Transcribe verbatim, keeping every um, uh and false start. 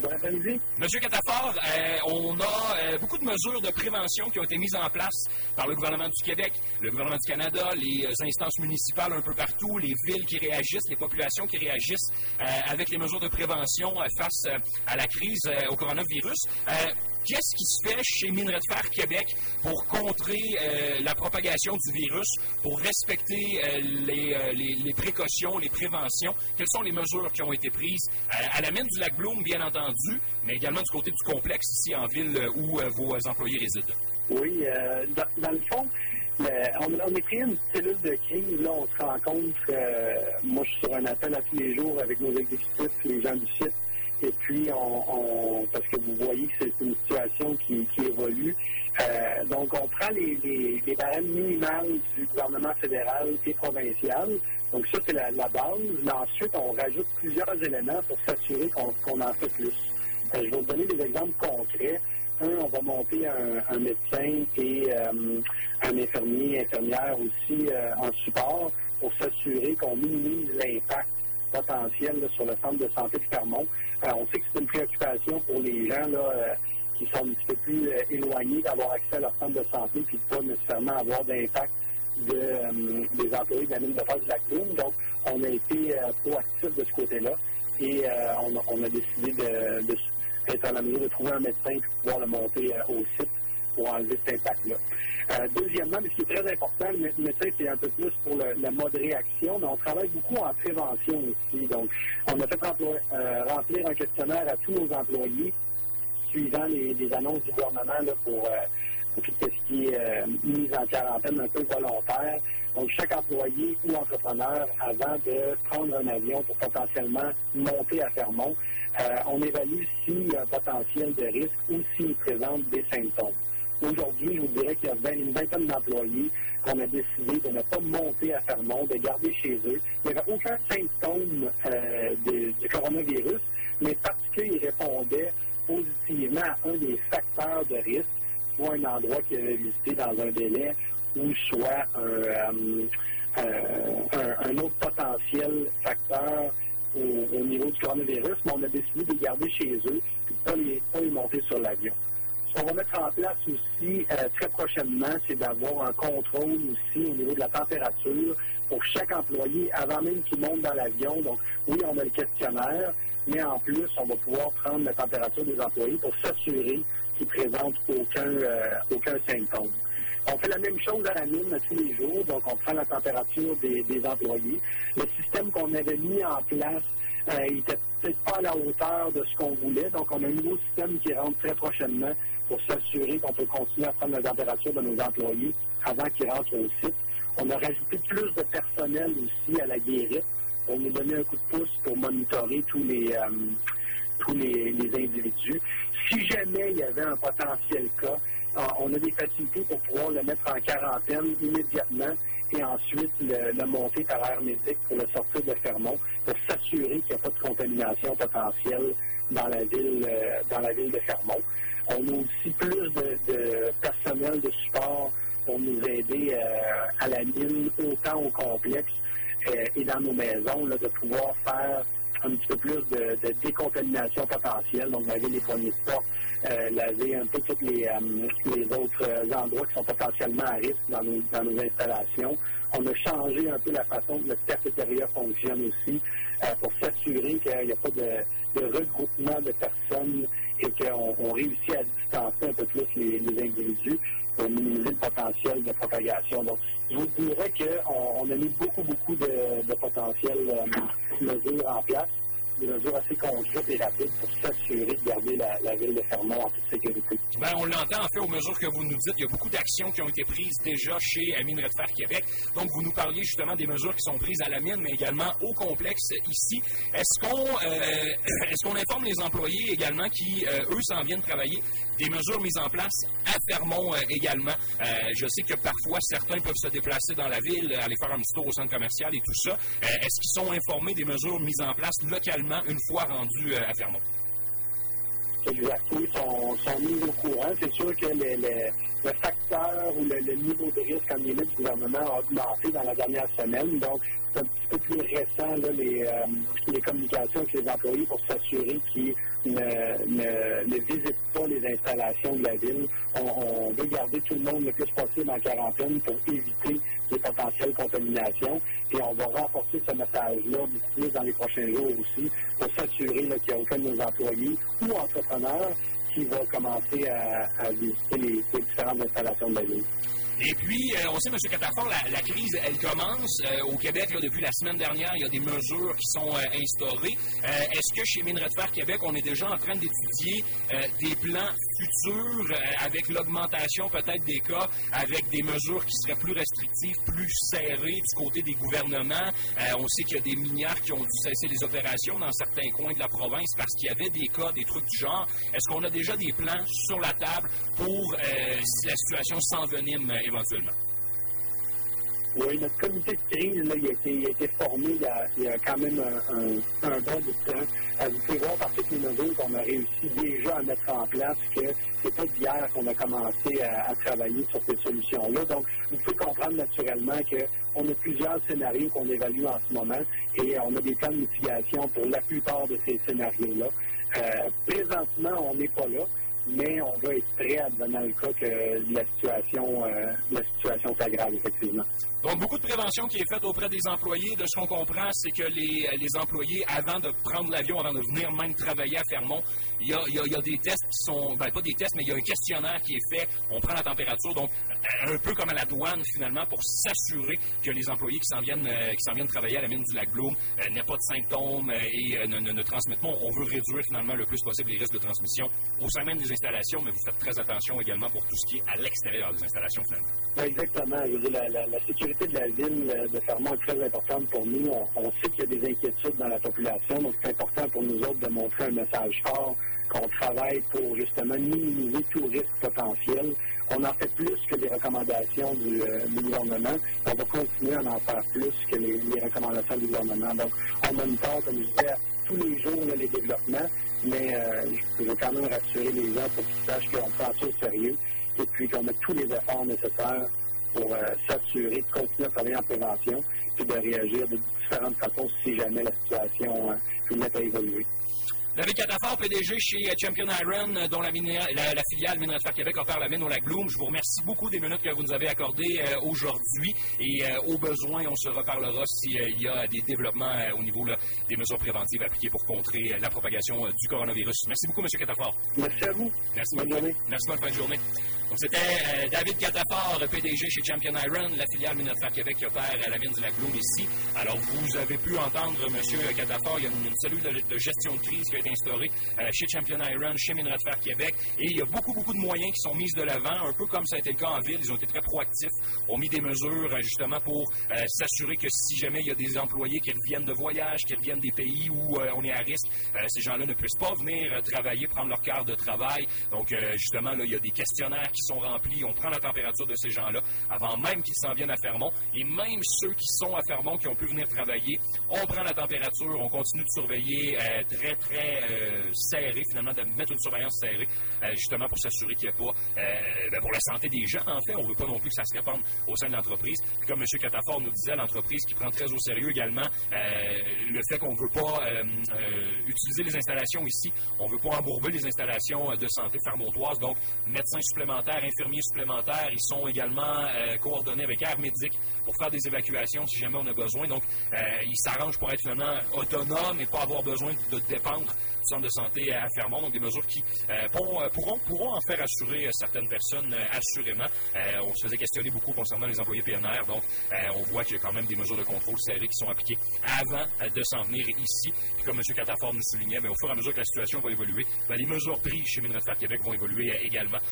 Bon après-midi. Monsieur Catafort, euh, on a euh, beaucoup de mesures de prévention qui ont été mises en place par le gouvernement du Québec, le gouvernement du Canada, les euh, instances municipales un peu partout, les villes qui réagissent, les populations qui réagissent euh, avec les mesures de prévention euh, face euh, à la crise euh, au coronavirus. Euh, Qu'est-ce qui se fait chez Minerais de Fer Québec pour contrer euh, la propagation du virus, pour respecter euh, les, euh, les, les précautions, les préventions? Quelles sont les mesures qui ont été prises euh, à la mine du Lac-Bloom, bien entendu, mais également du côté du complexe, ici en ville où euh, vos employés résident? Oui, euh, dans, dans le fond, euh, on, on a pris une cellule de crise. Là, on se rencontre. Euh, moi, je suis sur un appel à tous les jours avec nos exécutifs, les gens du site. Et puis, on, on, parce que vous voyez que c'est une situation qui, qui évolue. Euh, donc, on prend les, les, les barèmes minimales du gouvernement fédéral et provincial. Donc, ça, c'est la, la base. Mais ensuite, on rajoute plusieurs éléments pour s'assurer qu'on, qu'on en fait plus. Euh, je vais vous donner des exemples concrets. Un, on va monter un, un médecin et euh, un infirmier, infirmière aussi euh, en support pour s'assurer qu'on minimise l'impact potentiel là, sur le centre de santé de Fermont. Euh, on sait que c'est une préoccupation pour les gens là, euh, qui sont un petit peu plus euh, éloignés d'avoir accès à leur centre de santé puis de pas nécessairement avoir d'impact de, euh, des employés de la mine de fer du Lac-Bloom. Donc, on a été euh, proactifs de ce côté-là et euh, on, a, on a décidé de, de, d'être en la mesure de trouver un médecin et de pouvoir le monter euh, au site pour enlever cet impact-là. Euh, deuxièmement, mais ce qui est très important, le médecin, c'est un peu plus pour le, le mode réaction, mais on travaille beaucoup en prévention aussi. Donc, on a fait remplir, euh, remplir un questionnaire à tous nos employés, suivant les, les annonces du gouvernement là, pour, euh, pour tout ce qui est euh, mise en quarantaine un peu volontaire. Donc, chaque employé ou entrepreneur, avant de prendre un avion pour potentiellement monter à Fermont, euh, on évalue s'il y a un potentiel de risque ou s'il présente des symptômes. Aujourd'hui, je vous dirais qu'il y a vingt, une vingtaine d'employés qu'on a décidé de ne pas monter à Fermont, de garder chez eux. Il n'y avait aucun symptôme euh, de, du coronavirus, mais parce qu'ils répondaient positivement à un des facteurs de risque, soit un endroit qu'ils avaient visité dans un délai, ou soit un, euh, euh, un, un autre potentiel facteur au, au niveau du coronavirus, mais on a décidé de les garder chez eux et de ne pas, pas les monter sur l'avion. Ce qu'on va mettre en place aussi euh, très prochainement, c'est d'avoir un contrôle aussi au niveau de la température pour chaque employé avant même qu'il monte dans l'avion. Donc, oui, on a le questionnaire, mais en plus, on va pouvoir prendre la température des employés pour s'assurer qu'ils ne présentent aucun, euh, aucun symptôme. On fait la même chose à la mine tous les jours, donc on prend la température des, des employés. Le système qu'on avait mis en place, euh, il n'était peut-être pas à la hauteur de ce qu'on voulait, donc on a un nouveau système qui rentre très prochainement pour s'assurer qu'on peut continuer à prendre la température de nos employés avant qu'ils rentrent au site. On a rajouté plus de personnel aussi à la guérite pour nous donner un coup de pouce pour monitorer tous les, euh, tous les, les individus. Si jamais il y avait un potentiel cas, on a des facilités pour pouvoir le mettre en quarantaine immédiatement et ensuite le, le monter par air médic pour le sortir de Fermont pour s'assurer qu'il n'y a pas de contamination potentielle dans la ville, euh, dans la ville de Fermont. On a aussi plus de, de personnel de support pour nous aider euh, à la mine, autant au complexe euh, et dans nos maisons, là, de pouvoir faire un petit peu plus de, de décontamination potentielle, donc laver les poignées de porte, euh, laver un peu tous les, euh, les autres euh, endroits qui sont potentiellement à risque dans nos, dans nos installations. On a changé un peu la façon que notre cafétéria fonctionne aussi euh, pour s'assurer qu'il n'y a pas de, de regroupement de personnes et qu'on on réussit à distancer un peu plus les, les individus pour minimiser le potentiel de propagation. Donc, je vous dirais qu'on on a mis beaucoup, beaucoup de, de potentielles euh, mesures en place, des mesures assez concrètes et rapides pour s'assurer de garder la, la ville de Fermont en toute sécurité. Bien, on l'entend en fait aux mesures que vous nous dites. Il y a beaucoup d'actions qui ont été prises déjà chez Minerais de Fer Québec. Donc, vous nous parliez justement des mesures qui sont prises à la mine, mais également au complexe ici. Est-ce qu'on euh, est-ce qu'on informe les employés également qui, euh, eux, s'en viennent travailler, des mesures mises en place à Fermont euh, également? Euh, je sais que parfois, certains peuvent se déplacer dans la ville, aller faire un petit tour au centre commercial et tout ça. Euh, est-ce qu'ils sont informés des mesures mises en place localement une fois rendus euh, à Fermont? Exact. Oui, sont, sont mis au courant. C'est sûr que le, le, le facteur ou le, le niveau de risque en limite du gouvernement a augmenté dans la dernière semaine. Donc, c'est un petit peu plus récent, là, les, euh, les communications avec les employés pour s'assurer qu'ils ne, ne, ne visitent pas les installations de la ville. On, on veut garder tout le monde le plus possible en quarantaine pour éviter les potentielles contaminations. Et on va renforcer ce message-là beaucoup plus dans les prochains jours aussi pour s'assurer là, qu'il n'y a aucun de nos employés ou entrepreneurs qui va commencer à, à visiter les, les différentes installations de la ville. Et puis, euh, on sait, M. Catafort, la, la crise, elle commence. Euh, au Québec, là, depuis la semaine dernière, il y a des mesures qui sont euh, instaurées. Euh, est-ce que chez Minerais de Fer Québec, on est déjà en train d'étudier euh, des plans futurs euh, avec l'augmentation peut-être des cas, avec des mesures qui seraient plus restrictives, plus serrées du côté des gouvernements? Euh, on sait qu'il y a des minières qui ont dû cesser les opérations dans certains coins de la province parce qu'il y avait des cas, des trucs du genre. Est-ce qu'on a déjà des plans sur la table pour euh, si la situation s'envenime euh, éventuellement? Oui, notre comité de crise, là, il, a été, il a été formé il y a, il y a quand même un, un, un bon bout de temps. Euh, vous pouvez voir par toutes les mesures qu'on a réussi déjà à mettre en place que c'est pas d'hier qu'on a commencé à, à travailler sur ces solutions-là. Donc, vous pouvez comprendre naturellement qu'on a plusieurs scénarios qu'on évalue en ce moment et on a des plans de mitigation pour la plupart de ces scénarios-là. Euh, présentement, on n'est pas là. Mais on va être prêt à dans le cas que la situation, euh, la situation s'aggrave, effectivement. Donc, beaucoup de prévention qui est faite auprès des employés. De ce qu'on comprend, c'est que les, les employés, avant de prendre l'avion, avant de venir même travailler à Fermont, il y a, il y a, il y a des tests qui sont, ben pas des tests, mais il y a un questionnaire qui est fait. On prend la température, donc un peu comme à la douane, finalement, pour s'assurer que les employés qui s'en viennent, euh, qui s'en viennent travailler à la mine du Lac-Bloom euh, n'aient pas de symptômes euh, et euh, ne, ne, ne transmettent pas. On veut réduire, finalement, le plus possible les risques de transmission au sein même des installations, mais vous faites très attention également pour tout ce qui est à l'extérieur des installations, finalement. Exactement. Je veux dire, la, la, la sécurité de la ville de Fermont est très importante pour nous. On, on sait qu'il y a des inquiétudes dans la population, donc c'est important pour nous autres de montrer un message fort, qu'on travaille pour justement minimiser tout risque potentiel. On en fait plus que les recommandations du, euh, du gouvernement. On va continuer à en faire plus que les, les recommandations du gouvernement. Donc, on monitore, comme je disais, tous les jours là, les développements, mais euh, je veux quand même rassurer les gens pour qu'ils sachent qu'on prend ça au sérieux et puis qu'on met tous les efforts nécessaires pour euh, s'assurer de continuer à travailler en prévention et de réagir de différentes façons si jamais la situation euh, venait à évoluer. David Catafort, P D G chez Champion Iron, dont la, minière, la, la filiale Minerais de Fer Québec opère la mine au Lac-Bloom. Je vous remercie beaucoup des minutes que vous nous avez accordées euh, aujourd'hui. Et euh, au besoin, on se reparlera s'il euh, y a des développements euh, au niveau là, des mesures préventives appliquées pour contrer euh, la propagation euh, du coronavirus. Merci beaucoup, M. Catafort. Merci à vous. Merci, bonne journée. Merci, bonne fin de journée. Donc, c'était euh, David Catafort, P D G chez Champion Iron, la filiale Minerais de Fer Québec qui opère à la mine du Lac-Bloom ici. Alors, vous avez pu entendre M. Catafort, il y a une, une cellule de, de gestion de crise qui a été instaurée euh, chez Champion Iron, chez Minerais de Fer Québec. Et il y a beaucoup, beaucoup de moyens qui sont mis de l'avant, un peu comme ça a été le cas en ville. Ils ont été très proactifs, ont mis des mesures euh, justement pour euh, s'assurer que si jamais il y a des employés qui reviennent de voyage, qui reviennent des pays où euh, on est à risque, euh, ces gens-là ne puissent pas venir euh, travailler, prendre leur quart de travail. Donc, euh, justement, là, il y a des questionnaires qui sont remplis. On prend la température de ces gens-là avant même qu'ils s'en viennent à Fermont. Et même ceux qui sont à Fermont, qui ont pu venir travailler, on prend la température, on continue de surveiller euh, très, très euh, serré, finalement, de mettre une surveillance serrée, euh, justement pour s'assurer qu'il n'y a pas, euh, ben pour la santé des gens, en fait, on ne veut pas non plus que ça se répande au sein de l'entreprise. Puis comme M. Catafort nous disait, l'entreprise qui prend très au sérieux également euh, le fait qu'on ne veut pas euh, euh, utiliser les installations ici, on ne veut pas embourber les installations de santé fermontoises, donc médecins supplémentaires, infirmiers supplémentaires, ils sont également euh, coordonnés avec Air Médic pour faire des évacuations si jamais on a besoin. Donc, euh, ils s'arrangent pour être finalement autonomes et pas avoir besoin de dépendre du centre de santé à Fermont. Donc, des mesures qui euh, pourront, pourront, pourront en faire assurer certaines personnes, euh, assurément. Euh, on se faisait questionner beaucoup concernant les employés P N R. Donc, euh, on voit qu'il y a quand même des mesures de contrôle serrées qui sont appliquées avant euh, de s'en venir ici. Puis, comme M. Catafort nous soulignait, mais au fur et à mesure que la situation va évoluer, ben, les mesures prises chez Minerais de Fer Québec vont évoluer euh, également.